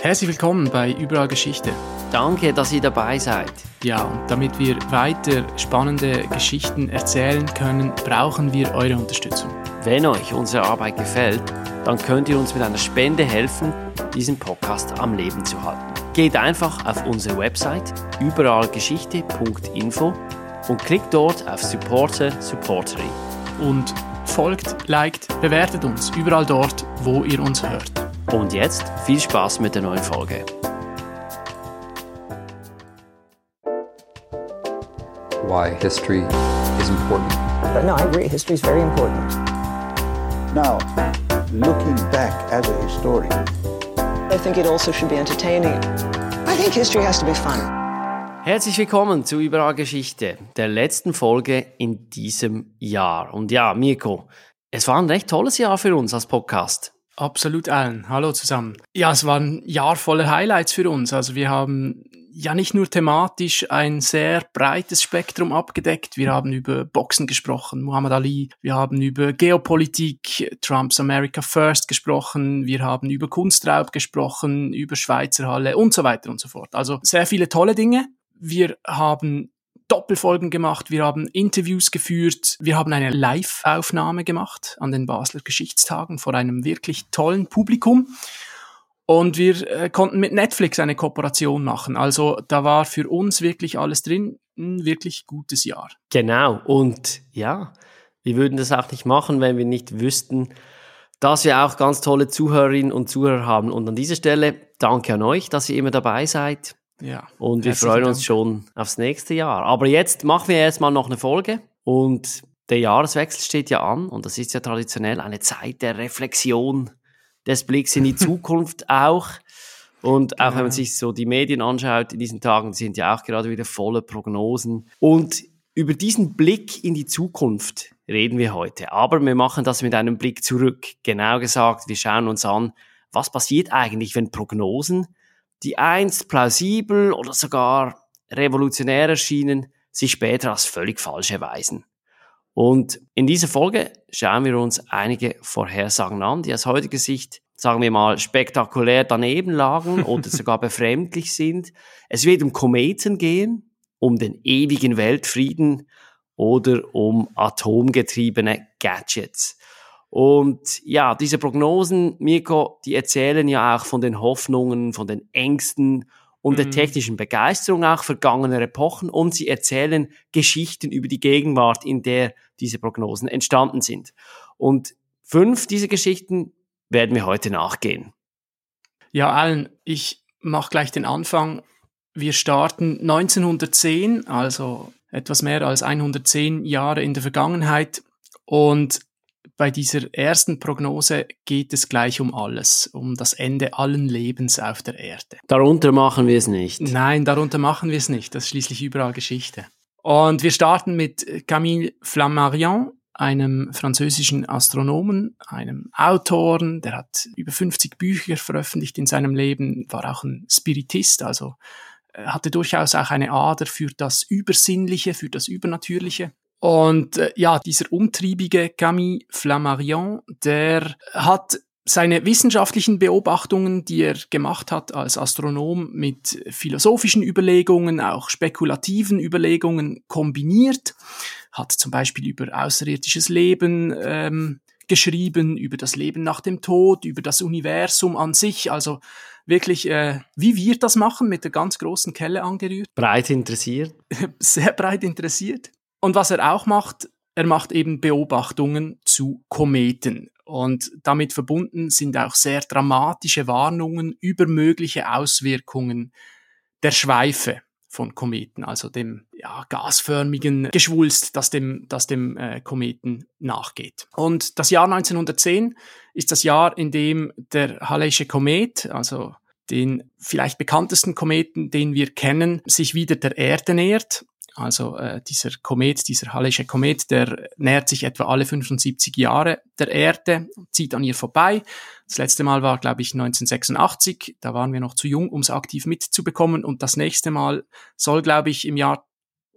Herzlich willkommen bei Überall Geschichte. Danke, dass ihr dabei seid. Ja, und damit wir weiter spannende Geschichten erzählen können, brauchen wir eure Unterstützung. Wenn euch unsere Arbeit gefällt, dann könnt ihr uns mit einer Spende helfen, diesen Podcast am Leben zu halten. Geht einfach auf unsere Website überallgeschichte.info und klickt dort auf Supporterin. Und folgt, liked, bewertet uns überall dort, wo ihr uns hört. Und jetzt viel Spaß mit der neuen Folge. Why history is important. But no, I agree. History is very important. Now, looking back as a historian, I think it also should be entertaining. I think history has to be fun. Herzlich willkommen zu Überall Geschichte, der letzten Folge in diesem Jahr. Und ja, Mirko, es war ein recht tolles Jahr für uns als Podcast. Absolut, Alan. Hallo zusammen. Ja, es war ein Jahr voller Highlights für uns. Also wir haben ja nicht nur thematisch ein sehr breites Spektrum abgedeckt. Wir haben über Boxen gesprochen, Muhammad Ali. Wir haben über Geopolitik, Trumps America First gesprochen. Wir haben über Kunstraub gesprochen, über Schweizer Halle und so weiter und so fort. Also sehr viele tolle Dinge. Wir haben Doppelfolgen gemacht, wir haben Interviews geführt, wir haben eine Live-Aufnahme gemacht an den Basler Geschichtstagen vor einem wirklich tollen Publikum und wir konnten mit Netflix eine Kooperation machen. Also da war für uns wirklich alles drin, ein wirklich gutes Jahr. Genau, und ja, wir würden das auch nicht machen, wenn wir nicht wüssten, dass wir auch ganz tolle Zuhörerinnen und Zuhörer haben. Und an dieser Stelle danke an euch, dass ihr immer dabei seid. Ja, und wir freuen uns schon aufs nächste Jahr. Aber jetzt machen wir erstmal noch eine Folge und der Jahreswechsel steht ja an und das ist ja traditionell eine Zeit der Reflexion, des Blicks in die Zukunft auch. Und auch wenn man sich so die Medien anschaut in diesen Tagen, sind ja auch gerade wieder volle Prognosen. Und über diesen Blick in die Zukunft reden wir heute. Aber wir machen das mit einem Blick zurück. Genau gesagt, wir schauen uns an, was passiert eigentlich, wenn Prognosen, die einst plausibel oder sogar revolutionär erschienen, sich später als völlig falsch erweisen. Und in dieser Folge schauen wir uns einige Vorhersagen an, die aus heutiger Sicht, sagen wir mal, spektakulär daneben lagen oder sogar befremdlich sind. Es wird um Kometen gehen, um den ewigen Weltfrieden oder um atomgetriebene Gadgets. Und ja, diese Prognosen, Mirko, die erzählen ja auch von den Hoffnungen, von den Ängsten und der technischen Begeisterung auch vergangener Epochen und sie erzählen Geschichten über die Gegenwart, in der diese Prognosen entstanden sind. Und 5 dieser Geschichten werden wir heute nachgehen. Ja, Alan, ich mache gleich den Anfang. Wir starten 1910, also etwas mehr als 110 Jahre in der Vergangenheit und bei dieser ersten Prognose geht es gleich um alles, um das Ende allen Lebens auf der Erde. Darunter machen wir es nicht. Nein, darunter machen wir es nicht. Das ist schließlich überall Geschichte. Und wir starten mit Camille Flammarion, einem französischen Astronomen, einem Autoren, der hat über 50 Bücher veröffentlicht in seinem Leben, war auch ein Spiritist, also hatte durchaus auch eine Ader für das Übersinnliche, für das Übernatürliche. Und ja, dieser umtriebige Camille Flammarion, der hat seine wissenschaftlichen Beobachtungen, die er gemacht hat als Astronom, mit philosophischen Überlegungen, auch spekulativen Überlegungen kombiniert, hat zum Beispiel über außerirdisches Leben geschrieben, über das Leben nach dem Tod, über das Universum an sich, also wirklich, wie wir das machen, mit der ganz großen Kelle angerührt. Breit interessiert. Sehr breit interessiert. Und was er auch macht, er macht eben Beobachtungen zu Kometen. Und damit verbunden sind auch sehr dramatische Warnungen über mögliche Auswirkungen der Schweife von Kometen, also dem gasförmigen Geschwulst, das dem Kometen nachgeht. Und das Jahr 1910 ist das Jahr, in dem der Halley'sche Komet, also den vielleicht bekanntesten Kometen, den wir kennen, sich wieder der Erde nähert. Also dieser Halley'sche Komet, der nähert sich etwa alle 75 Jahre der Erde, zieht an ihr vorbei. Das letzte Mal war, glaube ich, 1986. Da waren wir noch zu jung, um es aktiv mitzubekommen. Und das nächste Mal soll, glaube ich, im Jahr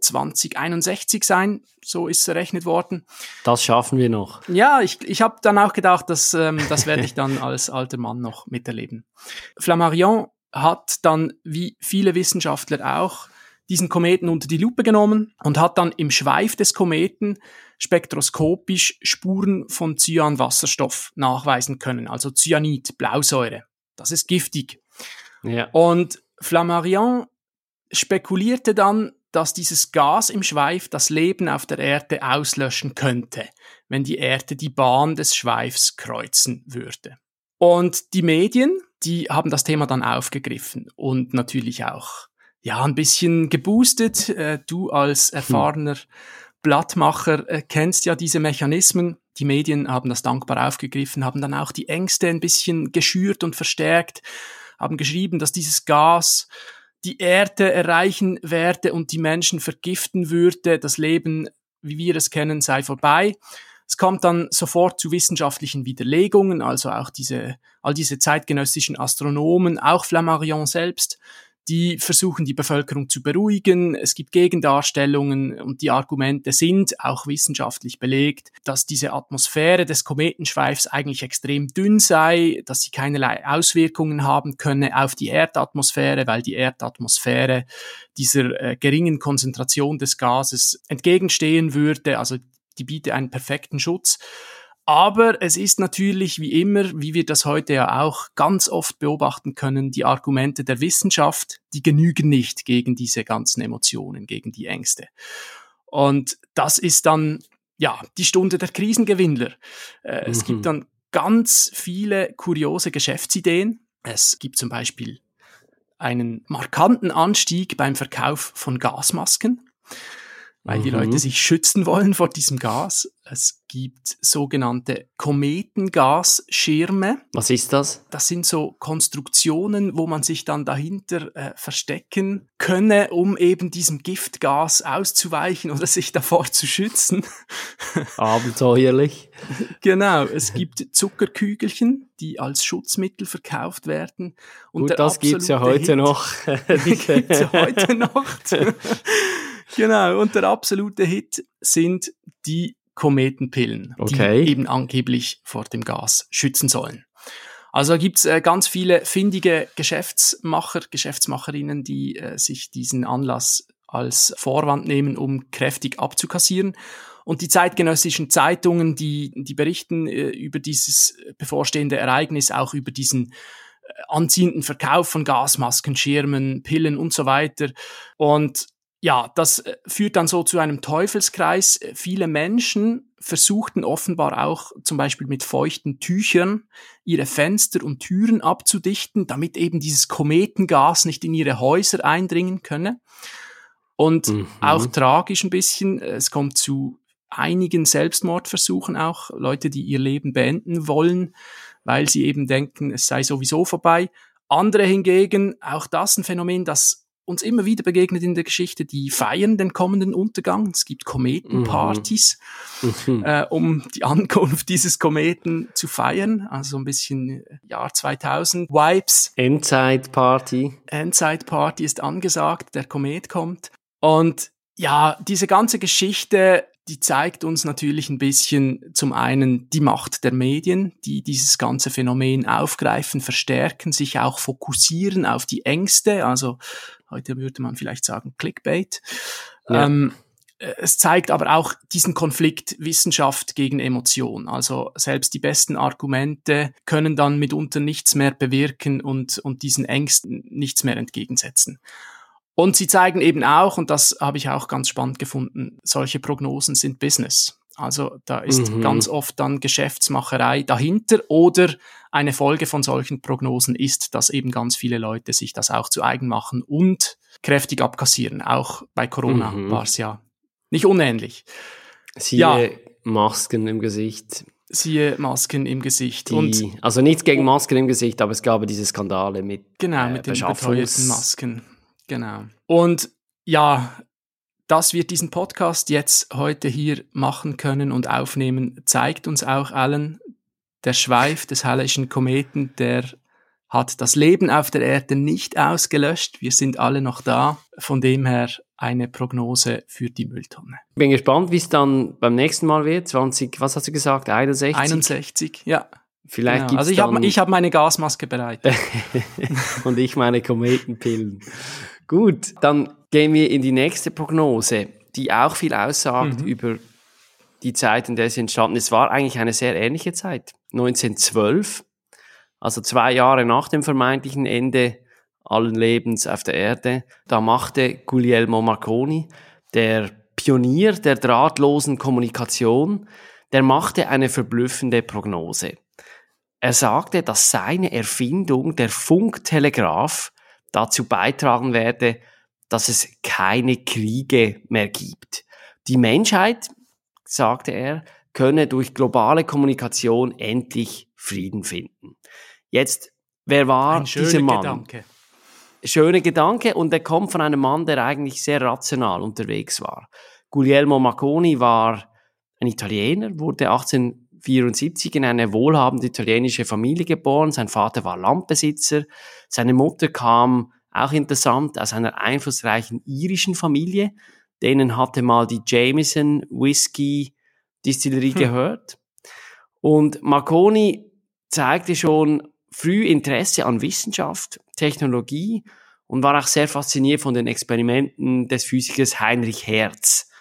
2061 sein. So ist es errechnet worden. Das schaffen wir noch. Ja, ich habe dann auch gedacht, das werde ich dann als alter Mann noch miterleben. Flammarion hat dann, wie viele Wissenschaftler auch, diesen Kometen unter die Lupe genommen und hat dann im Schweif des Kometen spektroskopisch Spuren von Cyanwasserstoff nachweisen können, also Cyanid, Blausäure. Das ist giftig. Ja. Und Flammarion spekulierte dann, dass dieses Gas im Schweif das Leben auf der Erde auslöschen könnte, wenn die Erde die Bahn des Schweifs kreuzen würde. Und die Medien, die haben das Thema dann aufgegriffen und natürlich auch ein bisschen geboostet. Du als erfahrener Blattmacher kennst ja diese Mechanismen. Die Medien haben das dankbar aufgegriffen, haben dann auch die Ängste ein bisschen geschürt und verstärkt, haben geschrieben, dass dieses Gas die Erde erreichen werde und die Menschen vergiften würde. Das Leben, wie wir es kennen, sei vorbei. Es kommt dann sofort zu wissenschaftlichen Widerlegungen, also auch all diese zeitgenössischen Astronomen, auch Flammarion selbst, die versuchen, die Bevölkerung zu beruhigen. Es gibt Gegendarstellungen und die Argumente sind auch wissenschaftlich belegt, dass diese Atmosphäre des Kometenschweifs eigentlich extrem dünn sei, dass sie keinerlei Auswirkungen haben könne auf die Erdatmosphäre, weil die Erdatmosphäre dieser geringen Konzentration des Gases entgegenstehen würde, also die bietet einen perfekten Schutz. Aber es ist natürlich wie immer, wie wir das heute ja auch ganz oft beobachten können, die Argumente der Wissenschaft, die genügen nicht gegen diese ganzen Emotionen, gegen die Ängste. Und das ist dann, die Stunde der Krisengewinnler. Es gibt dann ganz viele kuriose Geschäftsideen. Es gibt zum Beispiel einen markanten Anstieg beim Verkauf von Gasmasken, weil die Leute sich schützen wollen vor diesem Gas. Es gibt sogenannte Kometengasschirme. Was ist das? Das sind so Konstruktionen, wo man sich dann dahinter verstecken könne, um eben diesem Giftgas auszuweichen oder sich davor zu schützen. Abenteuerlich. Genau, es gibt Zuckerkügelchen, die als Schutzmittel verkauft werden. Und gut, das gibt's ja heute noch. Gibt's ja heute noch. Genau, und der absolute Hit sind die Kometenpillen, die eben angeblich vor dem Gas schützen sollen. Also gibt's ganz viele findige Geschäftsmacher, Geschäftsmacherinnen, die sich diesen Anlass als Vorwand nehmen, um kräftig abzukassieren. Und die zeitgenössischen Zeitungen, die berichten über dieses bevorstehende Ereignis, auch über diesen anziehenden Verkauf von Gasmasken, Schirmen, Pillen und so weiter. Und das führt dann so zu einem Teufelskreis. Viele Menschen versuchten offenbar auch zum Beispiel mit feuchten Tüchern ihre Fenster und Türen abzudichten, damit eben dieses Kometengas nicht in ihre Häuser eindringen könne. Und auch tragisch ein bisschen, es kommt zu einigen Selbstmordversuchen auch, Leute, die ihr Leben beenden wollen, weil sie eben denken, es sei sowieso vorbei. Andere hingegen, auch das ein Phänomen, das uns immer wieder begegnet in der Geschichte, die feiern den kommenden Untergang. Es gibt Kometenpartys, um die Ankunft dieses Kometen zu feiern. Also ein bisschen Jahr 2000 Vibes. Endzeitparty. Endzeitparty ist angesagt, der Komet kommt. Und diese ganze Geschichte, die zeigt uns natürlich ein bisschen zum einen die Macht der Medien, die dieses ganze Phänomen aufgreifen, verstärken, sich auch fokussieren auf die Ängste, also heute würde man vielleicht sagen Clickbait. Ja. Es zeigt aber auch diesen Konflikt Wissenschaft gegen Emotion. Also selbst die besten Argumente können dann mitunter nichts mehr bewirken und diesen Ängsten nichts mehr entgegensetzen. Und sie zeigen eben auch, und das habe ich auch ganz spannend gefunden, solche Prognosen sind Business. Also da ist ganz oft dann Geschäftsmacherei dahinter oder eine Folge von solchen Prognosen ist, dass eben ganz viele Leute sich das auch zu eigen machen und kräftig abkassieren. Auch bei Corona war es ja nicht unähnlich. Siehe Masken im Gesicht. Siehe Masken im Gesicht. Also nichts gegen Masken im Gesicht, aber es gab diese Skandale mit mit den beteuerten Masken. Genau. Und dass wir diesen Podcast jetzt heute hier machen können und aufnehmen, zeigt uns auch allen, der Schweif des Halleyschen Kometen, der hat das Leben auf der Erde nicht ausgelöscht. Wir sind alle noch da. Von dem her eine Prognose für die Mülltonne. Ich bin gespannt, wie es dann beim nächsten Mal wird. 20, was hast du gesagt? 61? 61, ja. Vielleicht Genau. gibt's Also dann... ich hab meine Gasmaske bereit. Und ich meine Kometenpillen. Gut, dann gehen wir in die nächste Prognose, die auch viel aussagt über die Zeit, in der sie entstanden ist. Es war eigentlich eine sehr ähnliche Zeit. 1912, also 2 Jahre nach dem vermeintlichen Ende allen Lebens auf der Erde, da machte Guglielmo Marconi, der Pionier der drahtlosen Kommunikation, der machte eine verblüffende Prognose. Er sagte, dass seine Erfindung, der Funktelegraph, dazu beitragen werde, dass es keine Kriege mehr gibt. Die Menschheit, sagte er, könne durch globale Kommunikation endlich Frieden finden. Jetzt, wer war dieser Mann? Gedanke. Schöner Gedanke, und er kommt von einem Mann, der eigentlich sehr rational unterwegs war. Guglielmo Marconi war ein Italiener, wurde 1874 in eine wohlhabende italienische Familie geboren. Sein Vater war Landbesitzer. Seine Mutter kam, auch interessant, aus einer einflussreichen irischen Familie. Denen hatte mal die Jameson Whisky Distillerie gehört. Und Marconi zeigte schon früh Interesse an Wissenschaft, Technologie und war auch sehr fasziniert von den Experimenten des Physikers Heinrich Hertz.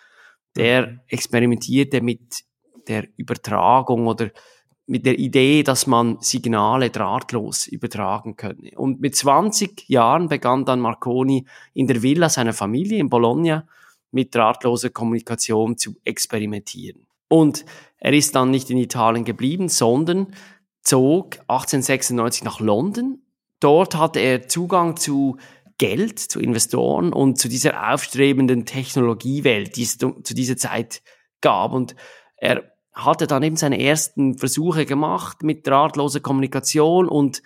Der experimentierte mit der Übertragung oder mit der Idee, dass man Signale drahtlos übertragen könne. Und mit 20 Jahren begann dann Marconi in der Villa seiner Familie in Bologna mit drahtloser Kommunikation zu experimentieren. Und er ist dann nicht in Italien geblieben, sondern zog 1896 nach London. Dort hatte er Zugang zu Geld, zu Investoren und zu dieser aufstrebenden Technologiewelt, die es zu dieser Zeit gab. Und er hatte dann eben seine ersten Versuche gemacht mit drahtloser Kommunikation und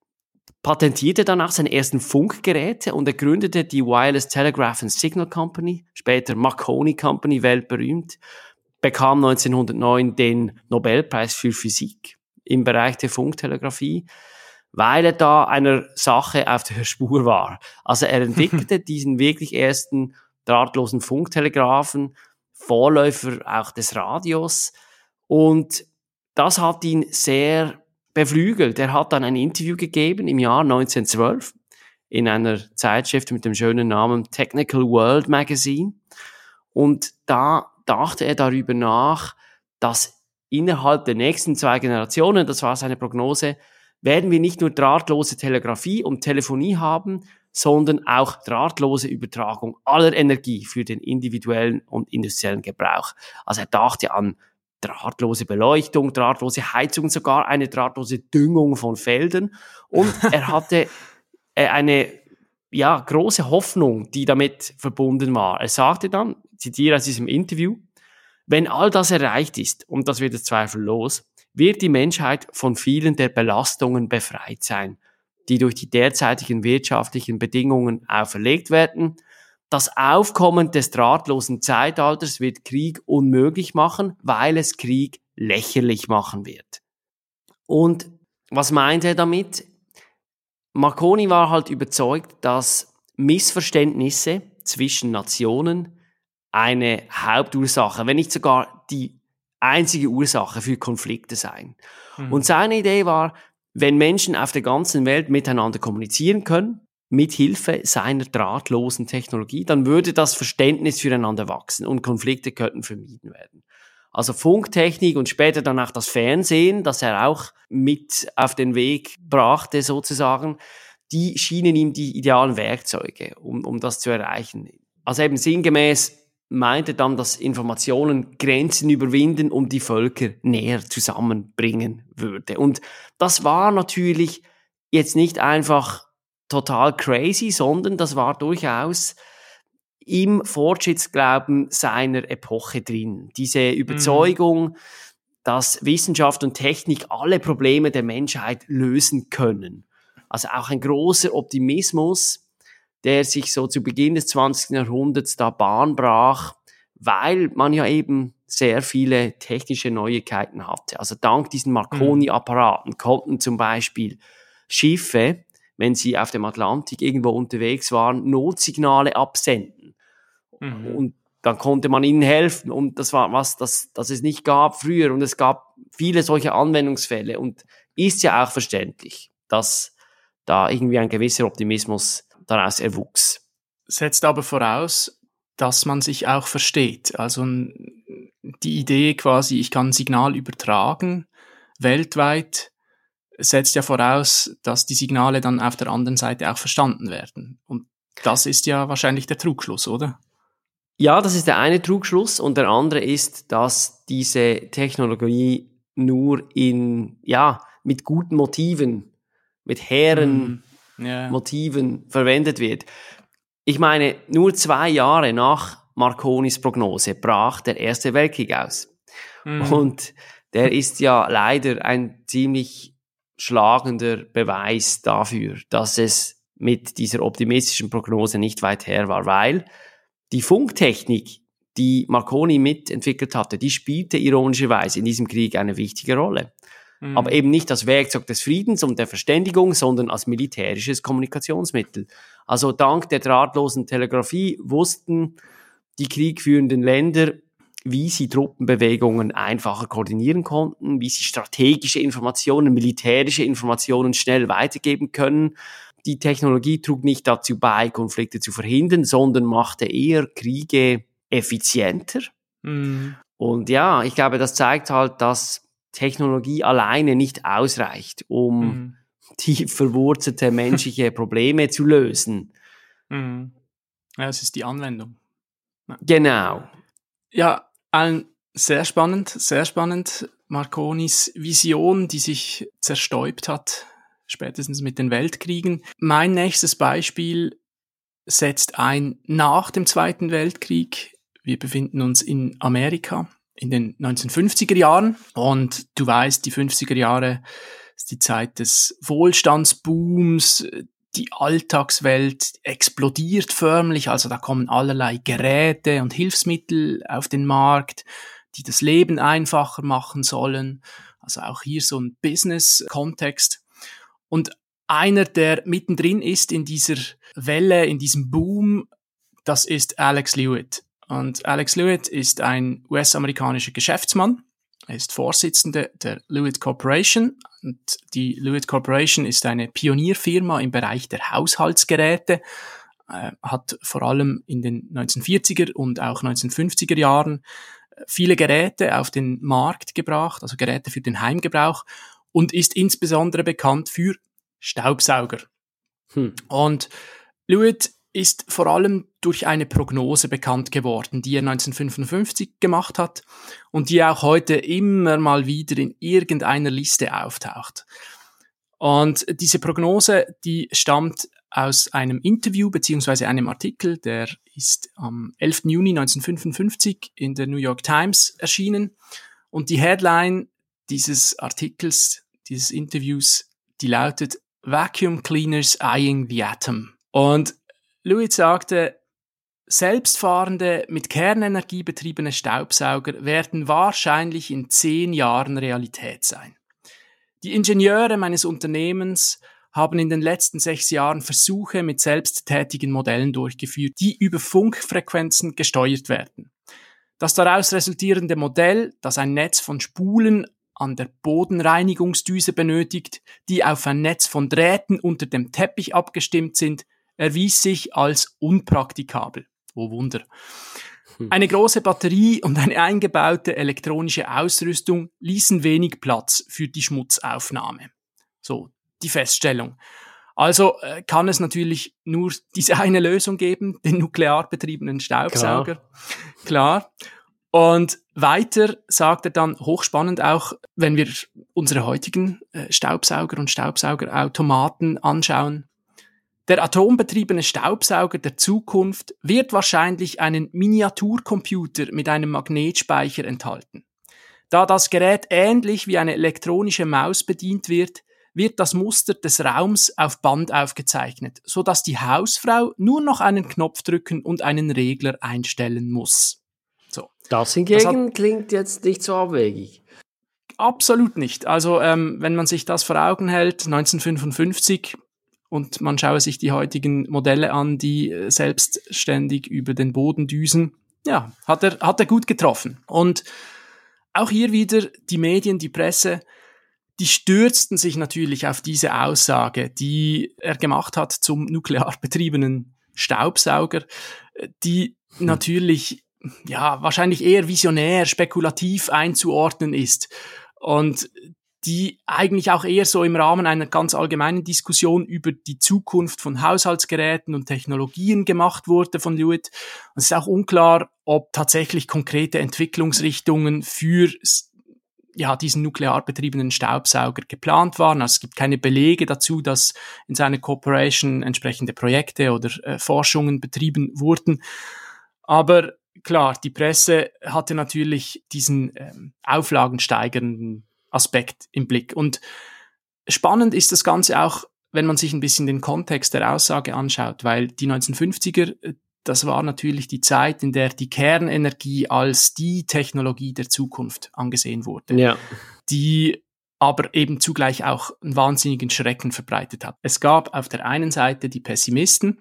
patentierte dann auch seine ersten Funkgeräte, und er gründete die Wireless Telegraph and Signal Company, später Marconi Company, weltberühmt, bekam 1909 den Nobelpreis für Physik im Bereich der Funktelegrafie, weil er da einer Sache auf der Spur war. Also er entwickelte diesen wirklich ersten drahtlosen Funktelegraphen, Vorläufer auch des Radios, und das hat ihn sehr beflügelt. Er hat dann ein Interview gegeben im Jahr 1912 in einer Zeitschrift mit dem schönen Namen Technical World Magazine, und da dachte er darüber nach, dass innerhalb der nächsten 2 Generationen, das war seine Prognose, werden wir nicht nur drahtlose Telegrafie und Telefonie haben, sondern auch drahtlose Übertragung aller Energie für den individuellen und industriellen Gebrauch. Also er dachte an drahtlose Beleuchtung, drahtlose Heizung, sogar eine drahtlose Düngung von Feldern. Und er hatte eine große Hoffnung, die damit verbunden war. Er sagte dann, zitiere aus diesem Interview: Wenn all das erreicht ist, und das wird es zweifellos, wird die Menschheit von vielen der Belastungen befreit sein, die durch die derzeitigen wirtschaftlichen Bedingungen auferlegt werden. Das Aufkommen des drahtlosen Zeitalters wird Krieg unmöglich machen, weil es Krieg lächerlich machen wird. Und was meint er damit? Marconi war halt überzeugt, dass Missverständnisse zwischen Nationen eine Hauptursache, wenn nicht sogar die einzige Ursache für Konflikte seien. Und seine Idee war, wenn Menschen auf der ganzen Welt miteinander kommunizieren können, mit Hilfe seiner drahtlosen Technologie, dann würde das Verständnis füreinander wachsen und Konflikte könnten vermieden werden. Also Funktechnik und später dann auch das Fernsehen, das er auch mit auf den Weg brachte sozusagen, die schienen ihm die idealen Werkzeuge, um das zu erreichen. Also eben sinngemäß meinte dann, dass Informationen Grenzen überwinden und die Völker näher zusammenbringen würde. Und das war natürlich jetzt nicht einfach total crazy, sondern das war durchaus im Fortschrittsglauben seiner Epoche drin. Diese Überzeugung, dass Wissenschaft und Technik alle Probleme der Menschheit lösen können. Also auch ein großer Optimismus, der sich so zu Beginn des 20. Jahrhunderts da Bahn brach, weil man ja eben sehr viele technische Neuigkeiten hatte. Also dank diesen Marconi-Apparaten konnten zum Beispiel Schiffe, wenn sie auf dem Atlantik irgendwo unterwegs waren, Notsignale absenden. Und dann konnte man ihnen helfen. Und das war was, das es nicht gab früher. Und es gab viele solche Anwendungsfälle. Und ist ja auch verständlich, dass da irgendwie ein gewisser Optimismus daraus erwuchs. Setzt aber voraus, dass man sich auch versteht. Also die Idee quasi, ich kann ein Signal übertragen, weltweit, setzt ja voraus, dass die Signale dann auf der anderen Seite auch verstanden werden. Und das ist ja wahrscheinlich der Trugschluss, oder? Ja, das ist der eine Trugschluss und der andere ist, dass diese Technologie nur mit guten Motiven, mit hehren Motiven verwendet wird. Ich meine, nur 2 Jahre nach Marconis Prognose brach der Erste Weltkrieg aus. Und der ist ja leider ein ziemlich schlagender Beweis dafür, dass es mit dieser optimistischen Prognose nicht weit her war, weil die Funktechnik, die Marconi mitentwickelt hatte, die spielte ironischerweise in diesem Krieg eine wichtige Rolle. Aber eben nicht als Werkzeug des Friedens und der Verständigung, sondern als militärisches Kommunikationsmittel. Also dank der drahtlosen Telegrafie wussten die kriegführenden Länder, wie sie Truppenbewegungen einfacher koordinieren konnten, wie sie strategische Informationen, militärische Informationen schnell weitergeben können. Die Technologie trug nicht dazu bei, Konflikte zu verhindern, sondern machte eher Kriege effizienter. Und ja, ich glaube, das zeigt halt, dass Technologie alleine nicht ausreicht, um tief verwurzelte menschliche Probleme zu lösen. Ja, es ist die Anwendung. Ja. Genau. Ja, sehr spannend. Marconis Vision, die sich zerstäubt hat, spätestens mit den Weltkriegen. Mein nächstes Beispiel setzt ein nach dem Zweiten Weltkrieg. Wir befinden uns in Amerika in den 1950er Jahren und du weißt, die 50er Jahre ist die Zeit des Wohlstandsbooms, die Alltagswelt explodiert förmlich, also da kommen allerlei Geräte und Hilfsmittel auf den Markt, die das Leben einfacher machen sollen, also auch hier so ein Business-Kontext. Und einer, der mittendrin ist in dieser Welle, in diesem Boom, das ist Alex Lewitt. Und Alex Lewitt ist ein US-amerikanischer Geschäftsmann. Er ist Vorsitzender der Lewitt Corporation. Und die Lewitt Corporation ist eine Pionierfirma im Bereich der Haushaltsgeräte. Hat vor allem in den 1940er und auch 1950er Jahren viele Geräte auf den Markt gebracht, also Geräte für den Heimgebrauch, und ist insbesondere bekannt für Staubsauger. Und Lewitt ist vor allem durch eine Prognose bekannt geworden, die er 1955 gemacht hat und die auch heute immer mal wieder in irgendeiner Liste auftaucht. Und diese Prognose, die stammt aus einem Interview beziehungsweise einem Artikel, der ist am 11. Juni 1955 in der New York Times erschienen. Und die Headline dieses Artikels, dieses Interviews, die lautet Vacuum Cleaners Eyeing the Atom. Und Lewitt sagte, selbstfahrende, mit Kernenergie betriebene Staubsauger werden wahrscheinlich in 10 Jahren Realität sein. Die Ingenieure meines Unternehmens haben in den letzten 6 Jahren Versuche mit selbsttätigen Modellen durchgeführt, die über Funkfrequenzen gesteuert werden. Das daraus resultierende Modell, das ein Netz von Spulen an der Bodenreinigungsdüse benötigt, die auf ein Netz von Drähten unter dem Teppich abgestimmt sind, erwies sich als unpraktikabel. Oh Wunder. Eine große Batterie und eine eingebaute elektronische Ausrüstung ließen wenig Platz für die Schmutzaufnahme. So, die Feststellung. Also kann es natürlich nur diese eine Lösung geben, den nuklear betriebenen Staubsauger. Klar. Und weiter sagt er dann, hochspannend auch, wenn wir unsere heutigen Staubsauger und Staubsaugerautomaten anschauen, der atombetriebene Staubsauger der Zukunft wird wahrscheinlich einen Miniaturcomputer mit einem Magnetspeicher enthalten. Da das Gerät ähnlich wie eine elektronische Maus bedient wird, wird das Muster des Raums auf Band aufgezeichnet, so dass die Hausfrau nur noch einen Knopf drücken und einen Regler einstellen muss. So. Das hingegen klingt jetzt nicht so abwegig. Absolut nicht. Also wenn man sich das vor Augen hält, 1955, und man schaue sich die heutigen Modelle an, die selbstständig über den Boden düsen. Ja, hat er gut getroffen. Und auch hier wieder die Medien, die Presse, die stürzten sich natürlich auf diese Aussage, die er gemacht hat zum nuklear betriebenen Staubsauger, die natürlich wahrscheinlich eher visionär, spekulativ einzuordnen ist und die eigentlich auch eher so im Rahmen einer ganz allgemeinen Diskussion über die Zukunft von Haushaltsgeräten und Technologien gemacht wurde von Lewitt. Es ist auch unklar, ob tatsächlich konkrete Entwicklungsrichtungen für diesen nuklear betriebenen Staubsauger geplant waren. Also es gibt keine Belege dazu, dass in seiner Corporation entsprechende Projekte oder Forschungen betrieben wurden. Aber klar, die Presse hatte natürlich diesen auflagensteigernden Aspekt im Blick. Und spannend ist das Ganze auch, wenn man sich ein bisschen den Kontext der Aussage anschaut, weil die 1950er, das war natürlich die Zeit, in der die Kernenergie als die Technologie der Zukunft angesehen wurde. Ja. Die aber eben zugleich auch einen wahnsinnigen Schrecken verbreitet hat. Es gab auf der einen Seite die Pessimisten,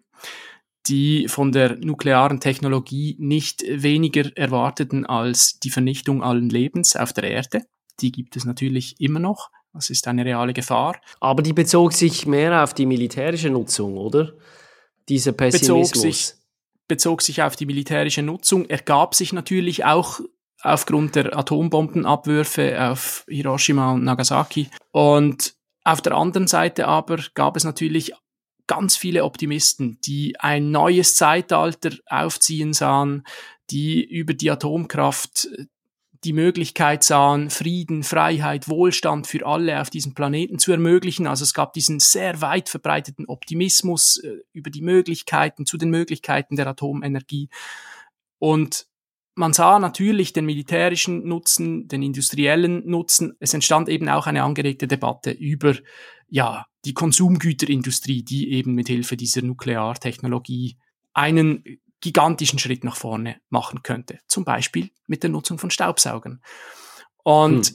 die von der nuklearen Technologie nicht weniger erwarteten als die Vernichtung allen Lebens auf der Erde. Die gibt es natürlich immer noch. Das ist eine reale Gefahr. Aber die bezog sich mehr auf die militärische Nutzung, oder? Dieser Pessimismus. Bezog sich auf die militärische Nutzung, ergab sich natürlich auch aufgrund der Atombombenabwürfe auf Hiroshima und Nagasaki. Und auf der anderen Seite aber gab es natürlich ganz viele Optimisten, die ein neues Zeitalter aufziehen sahen, die über die Atomkraft die Möglichkeit sahen, Frieden, Freiheit, Wohlstand für alle auf diesem Planeten zu ermöglichen. Also es gab diesen sehr weit verbreiteten Optimismus über die Möglichkeiten, zu den Möglichkeiten der Atomenergie. Und man sah natürlich den militärischen Nutzen, den industriellen Nutzen. Es entstand eben auch eine angeregte Debatte über die Konsumgüterindustrie, die eben mit Hilfe dieser Nukleartechnologie einen gigantischen Schritt nach vorne machen könnte. Zum Beispiel mit der Nutzung von Staubsaugern. Und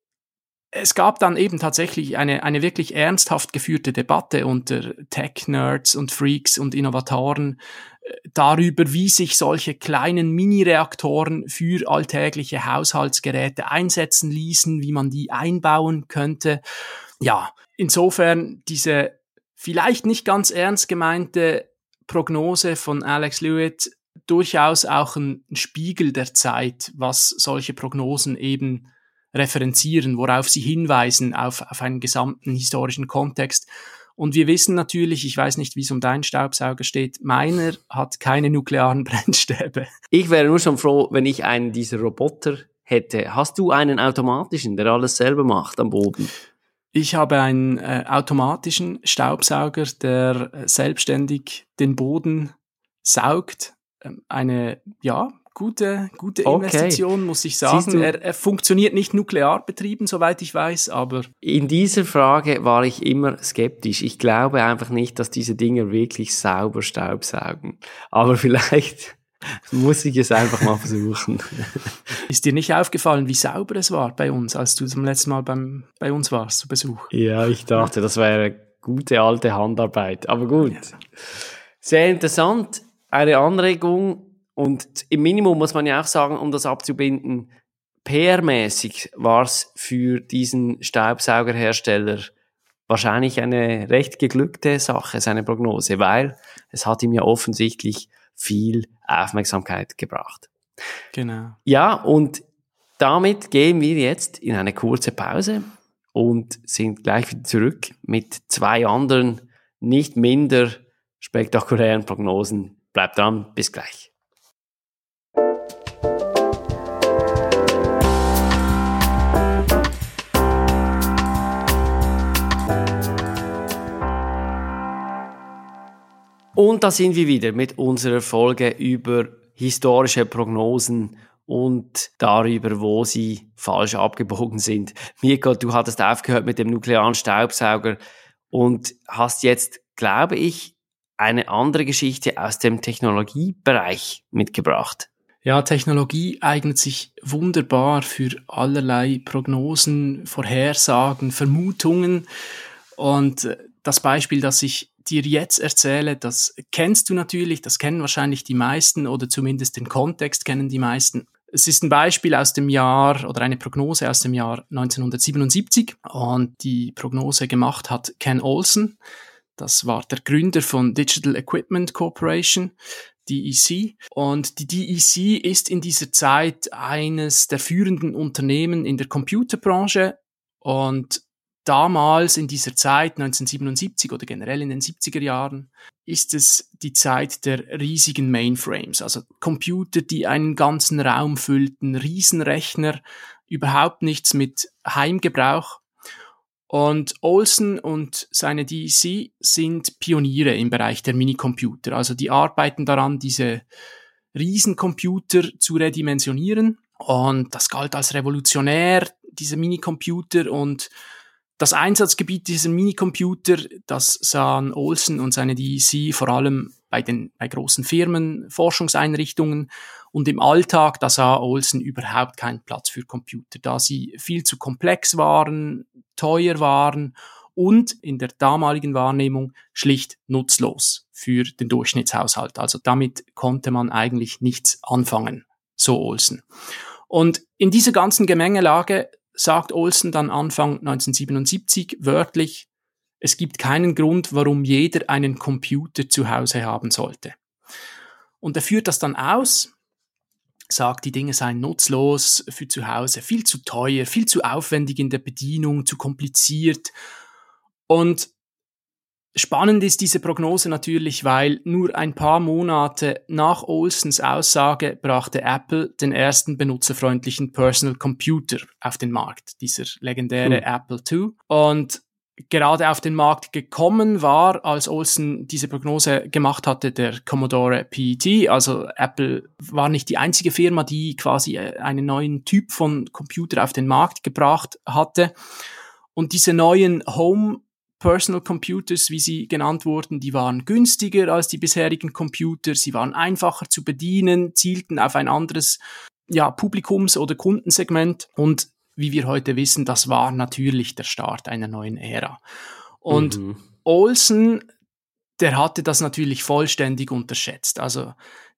es gab dann eben tatsächlich eine wirklich ernsthaft geführte Debatte unter Tech-Nerds und Freaks und Innovatoren darüber, wie sich solche kleinen Mini-Reaktoren für alltägliche Haushaltsgeräte einsetzen ließen, wie man die einbauen könnte. Ja, insofern diese vielleicht nicht ganz ernst gemeinte Prognose von Alex Lewitt durchaus auch ein Spiegel der Zeit, was solche Prognosen eben referenzieren, worauf sie hinweisen, auf einen gesamten historischen Kontext. Und wir wissen natürlich, ich weiß nicht, wie es um deinen Staubsauger steht, meiner hat keine nuklearen Brennstäbe. Ich wäre nur schon froh, wenn ich einen dieser Roboter hätte. Hast du einen automatischen, der alles selber macht am Boden? Ich habe einen automatischen Staubsauger, der selbstständig den Boden saugt. Eine, gute Investition, muss ich sagen. Er funktioniert nicht nuklear betrieben, soweit ich weiß, aber... In dieser Frage war ich immer skeptisch. Ich glaube einfach nicht, dass diese Dinger wirklich sauber Staubsaugen. Aber vielleicht muss ich es einfach mal versuchen. Ist dir nicht aufgefallen, wie sauber es war bei uns, als du zum letzten Mal bei uns warst, zu Besuch? Ja, ich dachte, das wäre gute alte Handarbeit. Aber gut. Ja. Sehr interessant. Eine Anregung. Und im Minimum muss man ja auch sagen, um das abzubinden, PR-mäßig war es für diesen Staubsaugerhersteller wahrscheinlich eine recht geglückte Sache, seine Prognose, weil es hat ihm ja offensichtlich viel Aufmerksamkeit gebracht. Genau. Ja, und damit gehen wir jetzt in eine kurze Pause und sind gleich wieder zurück mit 2 anderen, nicht minder spektakulären Prognosen. Bleibt dran, bis gleich. Und da sind wir wieder mit unserer Folge über historische Prognosen und darüber, wo sie falsch abgebogen sind. Mirko, du hattest aufgehört mit dem nuklearen Staubsauger und hast jetzt, glaube ich, eine andere Geschichte aus dem Technologiebereich mitgebracht. Ja, Technologie eignet sich wunderbar für allerlei Prognosen, Vorhersagen, Vermutungen. Und das Beispiel, das ich dir jetzt erzähle, das kennst du natürlich, das kennen wahrscheinlich die meisten oder zumindest den Kontext kennen die meisten. Es ist ein Beispiel aus dem Jahr oder eine Prognose aus dem Jahr 1977 und die Prognose gemacht hat Ken Olsen. Das war der Gründer von Digital Equipment Corporation, DEC. Und die DEC ist in dieser Zeit eines der führenden Unternehmen in der Computerbranche und damals in dieser Zeit, 1977 oder generell in den 70er Jahren, ist es die Zeit der riesigen Mainframes, also Computer, die einen ganzen Raum füllten, Riesenrechner, überhaupt nichts mit Heimgebrauch. Und Olsen und seine DEC sind Pioniere im Bereich der Minicomputer. Also die arbeiten daran, diese Riesencomputer zu redimensionieren. Und das galt als revolutionär, diese Minicomputer. Und das Einsatzgebiet dieser Minicomputer, das sahen Olsen und seine DEC vor allem bei großen Firmen, Forschungseinrichtungen, und im Alltag, da sah Olsen überhaupt keinen Platz für Computer, da sie viel zu komplex waren, teuer waren und in der damaligen Wahrnehmung schlicht nutzlos für den Durchschnittshaushalt. Also damit konnte man eigentlich nichts anfangen, so Olsen. Und in dieser ganzen Gemengelage sagt Olsen dann Anfang 1977 wörtlich, es gibt keinen Grund, warum jeder einen Computer zu Hause haben sollte. Und er führt das dann aus, sagt, die Dinge seien nutzlos für zu Hause, viel zu teuer, viel zu aufwendig in der Bedienung, zu kompliziert. Und spannend ist diese Prognose natürlich, weil nur ein paar Monate nach Olsens Aussage brachte Apple den ersten benutzerfreundlichen Personal Computer auf den Markt, dieser legendäre Apple II. Und gerade auf den Markt gekommen war, als Olsen diese Prognose gemacht hatte, der Commodore PET. Also Apple war nicht die einzige Firma, die quasi einen neuen Typ von Computer auf den Markt gebracht hatte. Und diese neuen Home Personal Computers, wie sie genannt wurden, die waren günstiger als die bisherigen Computer, sie waren einfacher zu bedienen, zielten auf ein anderes Publikums- oder Kundensegment und wie wir heute wissen, das war natürlich der Start einer neuen Ära. Und Olsen, der hatte das natürlich vollständig unterschätzt. Also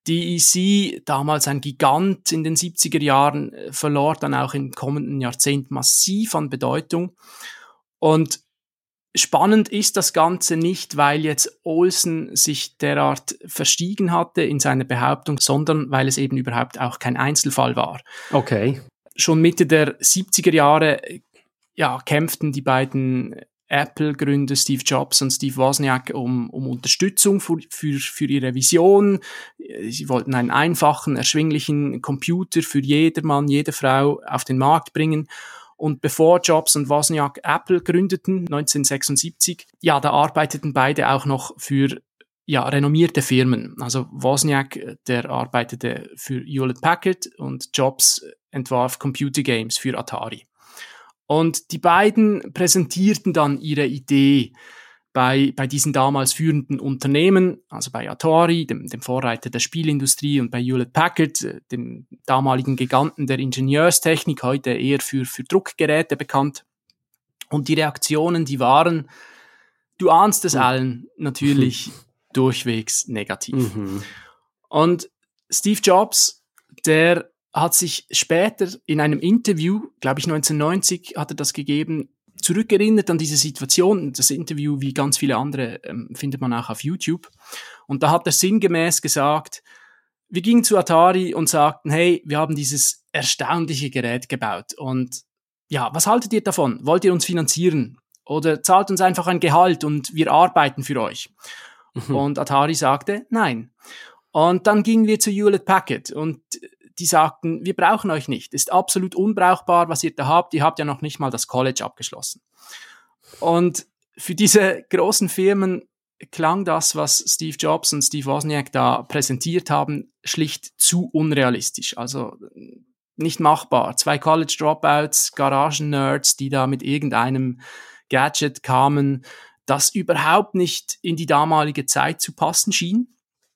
DEC, damals ein Gigant in den 70er Jahren, verlor dann auch im kommenden Jahrzehnt massiv an Bedeutung. Und spannend ist das Ganze nicht, weil jetzt Olsen sich derart verstiegen hatte in seiner Behauptung, sondern weil es eben überhaupt auch kein Einzelfall war. Okay. Schon Mitte der 70er Jahre kämpften die beiden Apple-Gründer Steve Jobs und Steve Wozniak um Unterstützung für ihre Vision. Sie wollten einen einfachen, erschwinglichen Computer für jedermann, jede Frau auf den Markt bringen. Und bevor Jobs und Wozniak Apple gründeten, 1976, da arbeiteten beide auch noch für renommierte Firmen. Also Wozniak, der arbeitete für Hewlett-Packard und Jobs entwarf Computer Games für Atari. Und die beiden präsentierten dann ihre Idee bei diesen damals führenden Unternehmen, also bei Atari, dem Vorreiter der Spielindustrie, und bei Hewlett-Packard, dem damaligen Giganten der Ingenieurstechnik, heute eher für Druckgeräte bekannt. Und die Reaktionen, die waren, du ahnst es allen, natürlich durchwegs negativ. Und Steve Jobs, der hat sich später in einem Interview, glaube ich 1990 hat er das gegeben, zurückerinnert an diese Situation. Das Interview, wie ganz viele andere, findet man auch auf YouTube. Und da hat er sinngemäß gesagt, wir gingen zu Atari und sagten, hey, wir haben dieses erstaunliche Gerät gebaut. Und was haltet ihr davon? Wollt ihr uns finanzieren? Oder zahlt uns einfach ein Gehalt und wir arbeiten für euch? Und Atari sagte, nein. Und dann gingen wir zu Hewlett-Packard und die sagten, wir brauchen euch nicht. Ist absolut unbrauchbar, was ihr da habt. Ihr habt ja noch nicht mal das College abgeschlossen. Und für diese großen Firmen klang das, was Steve Jobs und Steve Wozniak da präsentiert haben, schlicht zu unrealistisch. Also nicht machbar. 2 College-Dropouts, Garagen-Nerds, die da mit irgendeinem Gadget kamen, das überhaupt nicht in die damalige Zeit zu passen schien.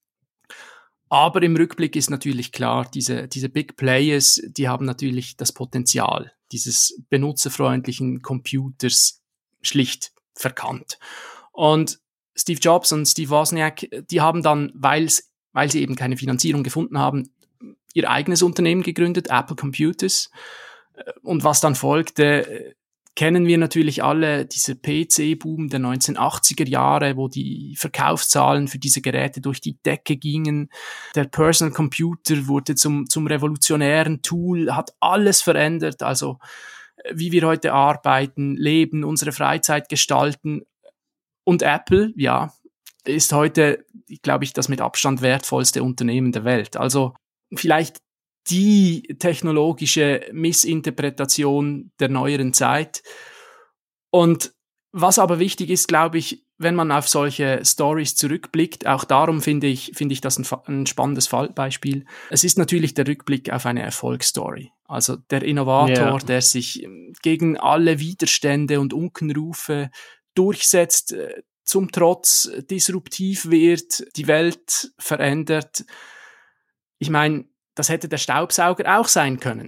Aber im Rückblick ist natürlich klar, diese Big Players, die haben natürlich das Potenzial dieses benutzerfreundlichen Computers schlicht verkannt. Und Steve Jobs und Steve Wozniak, die haben dann, weil sie eben keine Finanzierung gefunden haben, ihr eigenes Unternehmen gegründet, Apple Computers. Und was dann folgte, kennen wir natürlich alle, diese PC-Boom der 1980er Jahre, wo die Verkaufszahlen für diese Geräte durch die Decke gingen. Der Personal Computer wurde zum revolutionären Tool, hat alles verändert, also wie wir heute arbeiten, leben, unsere Freizeit gestalten. Und Apple, ja, ist heute, glaube ich, das mit Abstand wertvollste Unternehmen der Welt. Also vielleicht die technologische Missinterpretation der neueren Zeit. Und was aber wichtig ist, glaube ich, wenn man auf solche Stories zurückblickt, auch darum finde ich das ein spannendes Fallbeispiel. Es ist natürlich der Rückblick auf eine Erfolgsstory. Also der Innovator, der sich gegen alle Widerstände und Unkenrufe durchsetzt, zum Trotz disruptiv wird, die Welt verändert. Ich meine, das hätte der Staubsauger auch sein können.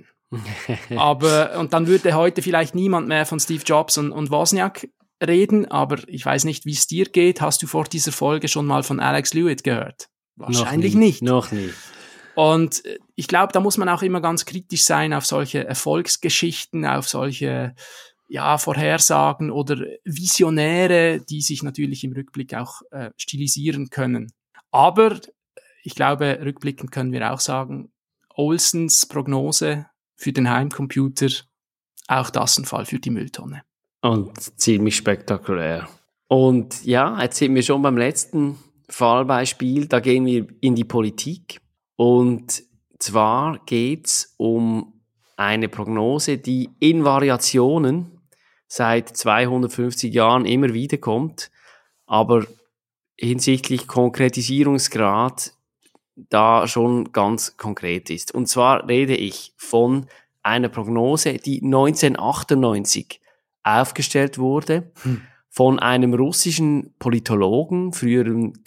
Und dann würde heute vielleicht niemand mehr von Steve Jobs und Wozniak reden, aber ich weiß nicht, wie es dir geht. Hast du vor dieser Folge schon mal von Alex Lewitt gehört? Wahrscheinlich nicht. Noch nie. Und ich glaube, da muss man auch immer ganz kritisch sein auf solche Erfolgsgeschichten, auf solche Vorhersagen oder Visionäre, die sich natürlich im Rückblick auch stilisieren können. Aber ich glaube, rückblickend können wir auch sagen, Olsens Prognose für den Heimcomputer, auch das ein Fall für die Mülltonne. Und ziemlich spektakulär. Und ja, jetzt sind wir schon beim letzten Fallbeispiel, da gehen wir in die Politik. Und zwar geht's um eine Prognose, die in Variationen seit 250 Jahren immer wieder kommt, aber hinsichtlich Konkretisierungsgrad da schon ganz konkret ist. Und zwar rede ich von einer Prognose, die 1998 aufgestellt wurde von einem russischen Politologen, früheren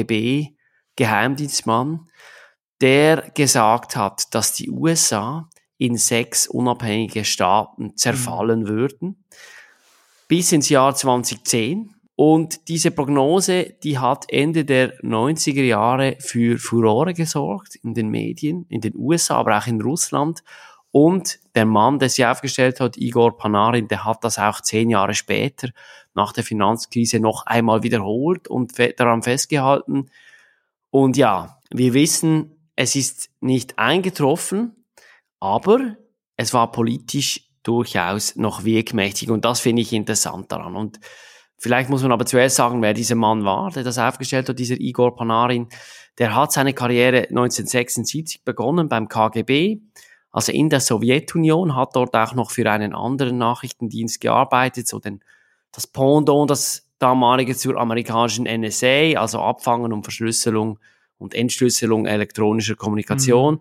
KGB-Geheimdienstmann, der gesagt hat, dass die USA in 6 unabhängige Staaten zerfallen würden, bis ins Jahr 2010. Und diese Prognose, die hat Ende der 90er Jahre für Furore gesorgt in den Medien, in den USA, aber auch in Russland. Und der Mann, der sie aufgestellt hat, Igor Panarin, der hat das auch 10 Jahre später nach der Finanzkrise noch einmal wiederholt und daran festgehalten. Und ja, wir wissen, es ist nicht eingetroffen, aber es war politisch durchaus noch wirkmächtig. Und das finde ich interessant daran. Und vielleicht muss man aber zuerst sagen, wer dieser Mann war, der das aufgestellt hat, dieser Igor Panarin. Der hat seine Karriere 1976 begonnen beim KGB, also in der Sowjetunion, hat dort auch noch für einen anderen Nachrichtendienst gearbeitet, so das Pendant, das damalige zur amerikanischen NSA, also Abfangen und Verschlüsselung und Entschlüsselung elektronischer Kommunikation.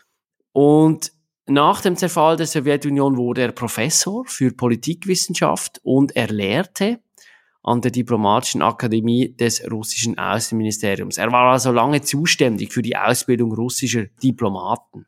Und nach dem Zerfall der Sowjetunion wurde er Professor für Politikwissenschaft und er lehrte an der Diplomatischen Akademie des russischen Außenministeriums. Er war also lange zuständig für die Ausbildung russischer Diplomaten.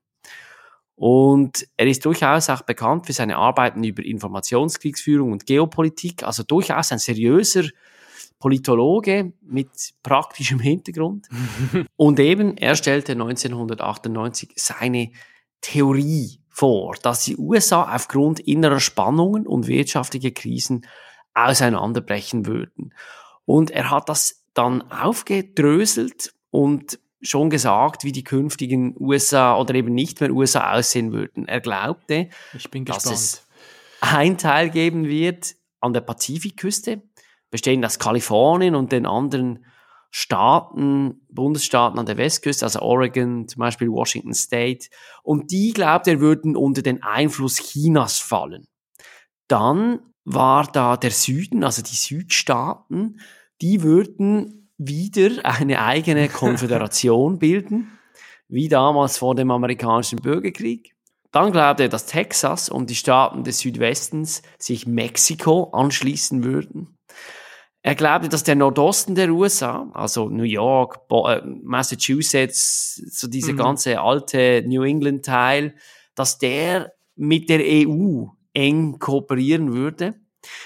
Und er ist durchaus auch bekannt für seine Arbeiten über Informationskriegsführung und Geopolitik, also durchaus ein seriöser Politologe mit praktischem Hintergrund. Und eben, er stellte 1998 seine Theorie vor, dass die USA aufgrund innerer Spannungen und wirtschaftlicher Krisen auseinanderbrechen würden. Und er hat das dann aufgedröselt und schon gesagt, wie die künftigen USA oder eben nicht mehr USA aussehen würden. Er glaubte, dass es einen Teil geben wird an der Pazifikküste, bestehend aus Kalifornien und den anderen Staaten, Bundesstaaten an der Westküste, also Oregon, zum Beispiel Washington State. Und die, glaubt er, würden unter den Einfluss Chinas fallen. Dann war da der Süden, also die Südstaaten, die würden wieder eine eigene Konföderation bilden, wie damals vor dem amerikanischen Bürgerkrieg. Dann glaubt er, dass Texas und die Staaten des Südwestens sich Mexiko anschließen würden. Er glaubte, dass der Nordosten der USA, also New York, Massachusetts, so diese ganze alte New England-Teil, dass der mit der EU eng kooperieren würde.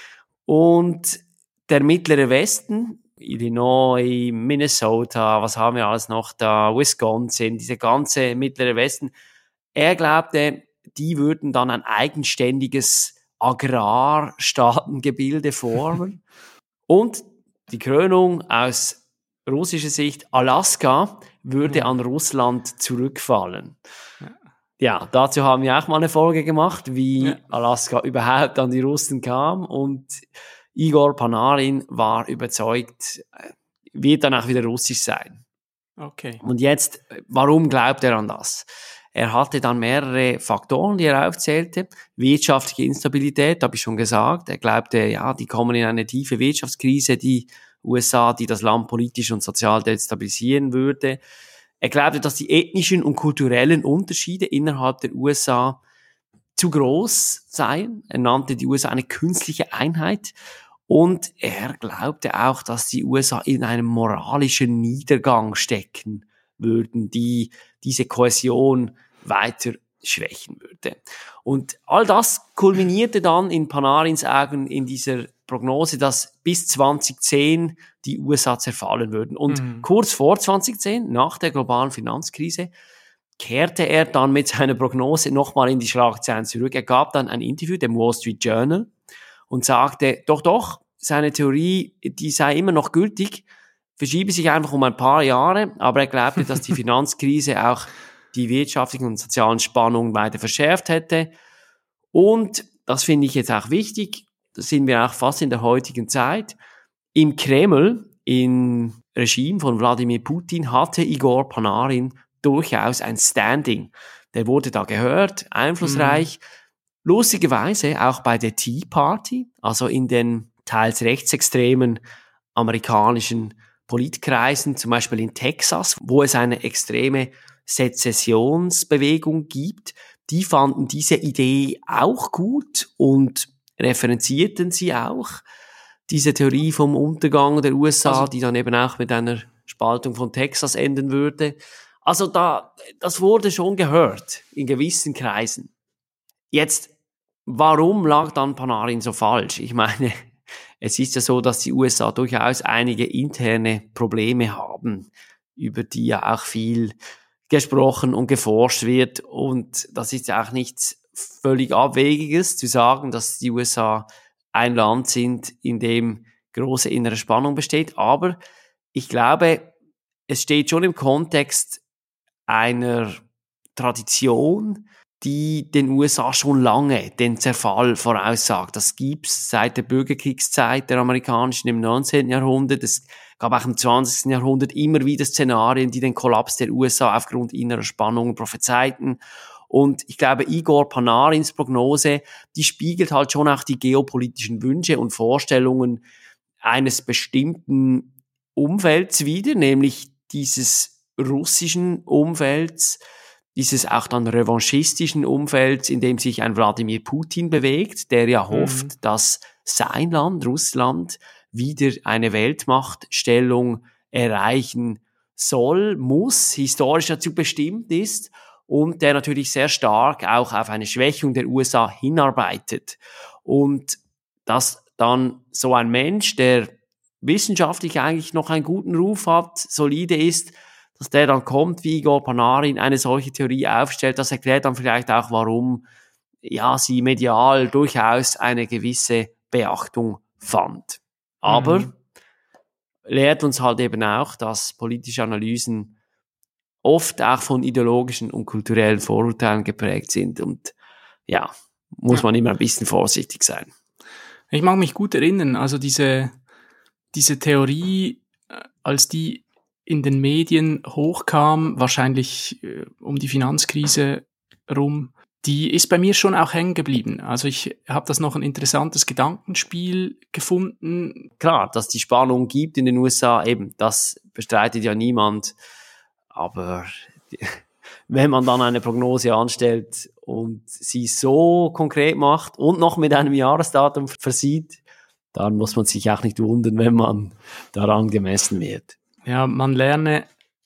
Und der mittlere Westen, Illinois, Minnesota, was haben wir alles noch da, Wisconsin, diese ganze mittlere Westen, Er glaubte, die würden dann ein eigenständiges Agrarstaatengebilde formen. Und die Krönung aus russischer Sicht, Alaska würde an Russland zurückfallen. Ja, dazu haben wir auch mal eine Folge gemacht, wie Alaska überhaupt an die Russen kam. Und Igor Panarin war überzeugt, wird dann auch wieder russisch sein. Okay. Und jetzt, warum glaubt er an das? Er hatte dann mehrere Faktoren, die er aufzählte. Wirtschaftliche Instabilität, habe ich schon gesagt. Er glaubte, ja, die kommen in eine tiefe Wirtschaftskrise, die USA, die das Land politisch und sozial destabilisieren würde. Er glaubte, dass die ethnischen und kulturellen Unterschiede innerhalb der USA zu groß seien. Er nannte die USA eine künstliche Einheit. Und er glaubte auch, dass die USA in einem moralischen Niedergang stecken würden, die diese Kohäsion weiter schwächen würde. Und all das kulminierte dann in Panarins Augen in dieser Prognose, dass bis 2010 die USA zerfallen würden. Und kurz vor 2010, nach der globalen Finanzkrise, kehrte er dann mit seiner Prognose nochmal in die Schlagzeilen zurück. Er gab dann ein Interview dem Wall Street Journal und sagte, doch, seine Theorie, die sei immer noch gültig, verschiebe sich einfach um ein paar Jahre, aber er glaubte, dass die Finanzkrise auch die wirtschaftlichen und sozialen Spannungen weiter verschärft hätte. Und, das finde ich jetzt auch wichtig, da sind wir auch fast in der heutigen Zeit, im Kreml, im Regime von Wladimir Putin, hatte Igor Panarin durchaus ein Standing. Der wurde da gehört, einflussreich, lustigerweise auch bei der Tea Party, also in den teils rechtsextremen amerikanischen Politkreisen, zum Beispiel in Texas, wo es eine extreme Sezessionsbewegung gibt, die fanden diese Idee auch gut und referenzierten sie auch. Diese Theorie vom Untergang der USA, die dann eben auch mit einer Spaltung von Texas enden würde. Also das wurde schon gehört in gewissen Kreisen. Jetzt, warum lag dann Panarin so falsch? Ich meine, es ist ja so, dass die USA durchaus einige interne Probleme haben, über die ja auch viel gesprochen und geforscht wird. Und das ist ja auch nichts völlig Abwegiges, zu sagen, dass die USA ein Land sind, in dem große innere Spannung besteht. Aber ich glaube, es steht schon im Kontext einer Tradition, die den USA schon lange den Zerfall voraussagt. Das gibt's seit der Bürgerkriegszeit der amerikanischen im 19. Jahrhundert. Es gab auch im 20. Jahrhundert immer wieder Szenarien, die den Kollaps der USA aufgrund innerer Spannungen prophezeiten. Und ich glaube, Igor Panarins Prognose, die spiegelt halt schon auch die geopolitischen Wünsche und Vorstellungen eines bestimmten Umfelds wider, nämlich dieses russischen Umfelds, dieses auch dann revanchistischen Umfelds, in dem sich ein Wladimir Putin bewegt, der ja hofft, dass sein Land, Russland, wieder eine Weltmachtstellung erreichen soll, muss, historisch dazu bestimmt ist und der natürlich sehr stark auch auf eine Schwächung der USA hinarbeitet. Und dass dann so ein Mensch, der wissenschaftlich eigentlich noch einen guten Ruf hat, solide ist, dass der dann kommt, wie Igor Panarin, eine solche Theorie aufstellt, das erklärt dann vielleicht auch, warum ja sie medial durchaus eine gewisse Beachtung fand. Aber lehrt uns halt eben auch, dass politische Analysen oft auch von ideologischen und kulturellen Vorurteilen geprägt sind und ja, muss man immer ein bisschen vorsichtig sein. Ich mag mich gut erinnern, also diese Theorie, als die in den Medien hochkam, wahrscheinlich um die Finanzkrise rum, die ist bei mir schon auch hängen geblieben. Also ich habe das noch ein interessantes Gedankenspiel gefunden. Klar, dass die Spannung gibt in den USA, eben, das bestreitet ja niemand. Aber wenn man dann eine Prognose anstellt und sie so konkret macht und noch mit einem Jahresdatum versieht, dann muss man sich auch nicht wundern, wenn man daran gemessen wird. Ja, man lerne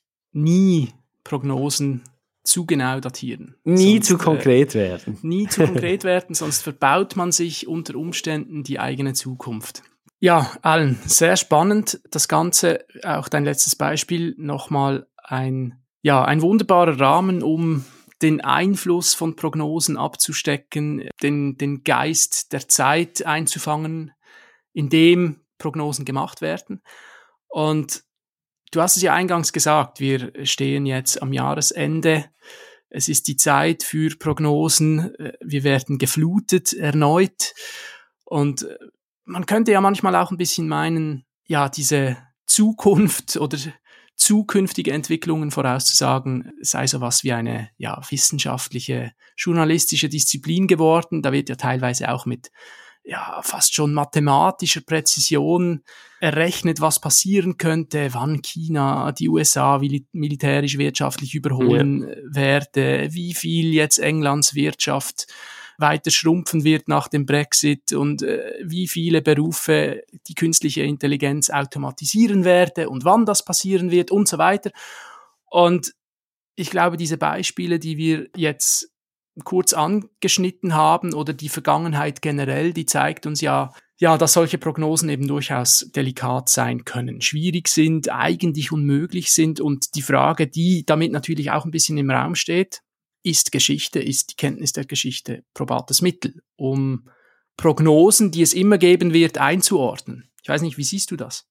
nie Prognosen zu genau datieren. Nie zu konkret werden. Nie zu konkret werden, sonst verbaut man sich unter Umständen die eigene Zukunft. Ja, Alan, sehr spannend. Das Ganze, auch dein letztes Beispiel, nochmal ein wunderbarer Rahmen, um den Einfluss von Prognosen abzustecken, den Geist der Zeit einzufangen, in dem Prognosen gemacht werden. Und du hast es ja eingangs gesagt, wir stehen jetzt am Jahresende. Es ist die Zeit für Prognosen. Wir werden geflutet erneut. Und man könnte ja manchmal auch ein bisschen meinen, ja, diese Zukunft oder zukünftige Entwicklungen vorauszusagen, sei sowas wie eine wissenschaftliche, journalistische Disziplin geworden. Da wird ja teilweise auch mit fast schon mathematischer Präzision errechnet, was passieren könnte, wann China die USA militärisch wirtschaftlich überholen werde, wie viel jetzt Englands Wirtschaft weiter schrumpfen wird nach dem Brexit und wie viele Berufe die künstliche Intelligenz automatisieren werde und wann das passieren wird und so weiter. Und ich glaube, diese Beispiele, die wir jetzt kurz angeschnitten haben oder die Vergangenheit generell, die zeigt uns ja, dass solche Prognosen eben durchaus delikat sein können, schwierig sind, eigentlich unmöglich sind. Und die Frage, die damit natürlich auch ein bisschen im Raum steht, ist die Kenntnis der Geschichte probates Mittel, um Prognosen, die es immer geben wird, einzuordnen? Ich weiß nicht, wie siehst du das?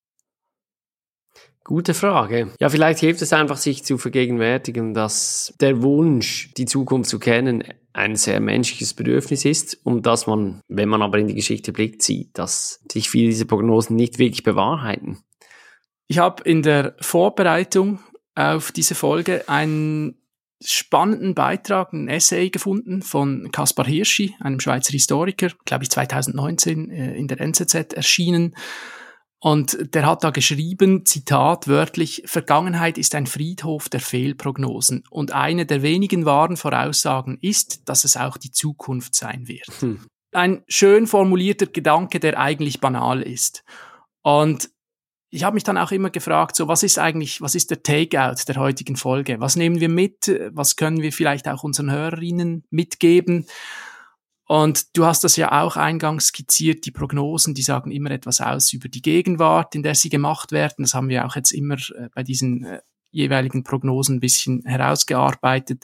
Gute Frage. Ja, vielleicht hilft es einfach, sich zu vergegenwärtigen, dass der Wunsch, die Zukunft zu kennen, ein sehr menschliches Bedürfnis ist und dass man, wenn man aber in die Geschichte blickt, sieht, dass sich viele dieser Prognosen nicht wirklich bewahrheiten. Ich habe in der Vorbereitung auf diese Folge einen spannenden Beitrag, ein Essay gefunden von Kaspar Hirschi, einem Schweizer Historiker, glaube ich 2019 in der NZZ erschienen. Und der hat da geschrieben, Zitat wörtlich, Vergangenheit ist ein Friedhof der Fehlprognosen und eine der wenigen wahren Voraussagen ist, dass es auch die Zukunft sein wird. Ein schön formulierter Gedanke, der eigentlich banal ist. Und ich habe mich dann auch immer gefragt, so was ist der Takeout der heutigen Folge? Was nehmen wir mit? Was können wir vielleicht auch unseren Hörerinnen mitgeben? Und du hast das ja auch eingangs skizziert, die Prognosen, die sagen immer etwas aus über die Gegenwart, in der sie gemacht werden. Das haben wir auch jetzt immer bei diesen jeweiligen Prognosen ein bisschen herausgearbeitet.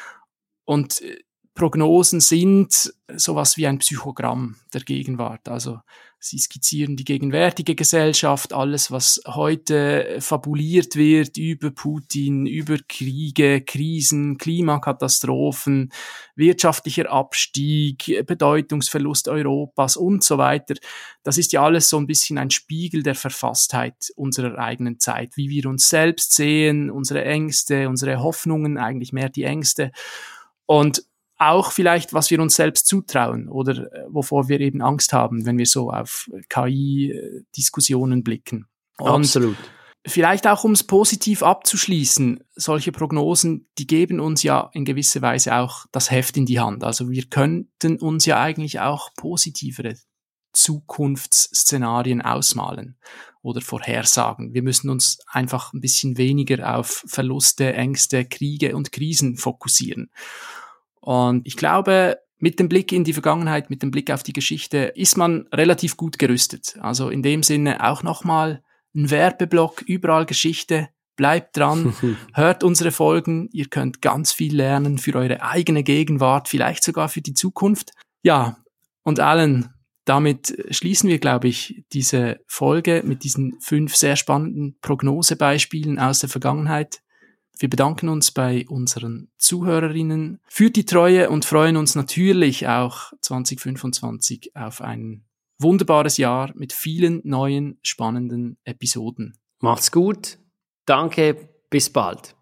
Und Prognosen sind sowas wie ein Psychogramm der Gegenwart. Also sie skizzieren die gegenwärtige Gesellschaft, alles, was heute fabuliert wird über Putin, über Kriege, Krisen, Klimakatastrophen, wirtschaftlicher Abstieg, Bedeutungsverlust Europas und so weiter. Das ist ja alles so ein bisschen ein Spiegel der Verfasstheit unserer eigenen Zeit, wie wir uns selbst sehen, unsere Ängste, unsere Hoffnungen, eigentlich mehr die Ängste und auch vielleicht, was wir uns selbst zutrauen oder wovor wir eben Angst haben, wenn wir so auf KI-Diskussionen blicken. Und absolut. Vielleicht auch, um es positiv abzuschließen, solche Prognosen, die geben uns ja in gewisser Weise auch das Heft in die Hand. Also wir könnten uns ja eigentlich auch positivere Zukunftsszenarien ausmalen oder vorhersagen. Wir müssen uns einfach ein bisschen weniger auf Verluste, Ängste, Kriege und Krisen fokussieren. Und ich glaube, mit dem Blick in die Vergangenheit, mit dem Blick auf die Geschichte, ist man relativ gut gerüstet. Also in dem Sinne auch nochmal ein Werbeblock, überall Geschichte, bleibt dran, hört unsere Folgen, ihr könnt ganz viel lernen für eure eigene Gegenwart, vielleicht sogar für die Zukunft. Ja, und Alan, damit schließen wir, glaube ich, diese Folge mit diesen 5 sehr spannenden Prognosebeispielen aus der Vergangenheit. Wir bedanken uns bei unseren Zuhörerinnen für die Treue und freuen uns natürlich auch 2025 auf ein wunderbares Jahr mit vielen neuen, spannenden Episoden. Macht's gut. Danke. Bis bald.